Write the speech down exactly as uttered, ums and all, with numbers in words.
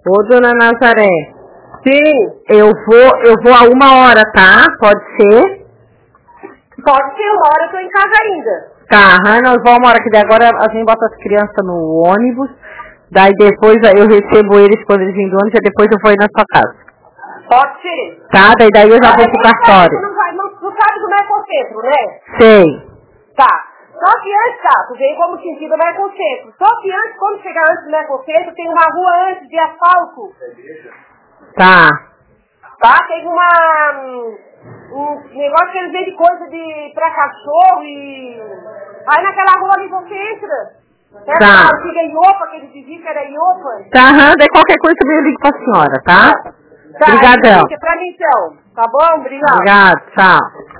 Ô, dona Nazaré. Sim. Eu vou, eu vou a uma hora, tá? Pode ser? Pode ser, uma hora eu tô em casa ainda. Tá, aham, nós vamos uma hora que daí agora a gente bota as crianças no ônibus, daí depois eu recebo eles quando eles vêm do ônibus e depois eu vou ir na sua casa. Pode ser. Tá, daí, daí eu já ah, vou pro cartório. Não, vai, não, não sabe do Mercocentro, né? Sei. Tá. Só que antes, tá, tu veio como sentido Mercocentro. Só que antes, quando chegar antes do Mercocentro, tem uma rua antes de asfalto. Tá. Tá? Tem uma... um negócio que eles vendem coisa de, pra cachorro e... Aí naquela rua ali você entra. É tá. A antiga Iopa, que eles diziam que era Iopa. Tá, aham, daí qualquer coisa também eu ligo pra senhora, tá? Tá, Obrigadão. é pra mim então. Tá bom? Obrigado. Obrigado, tchau.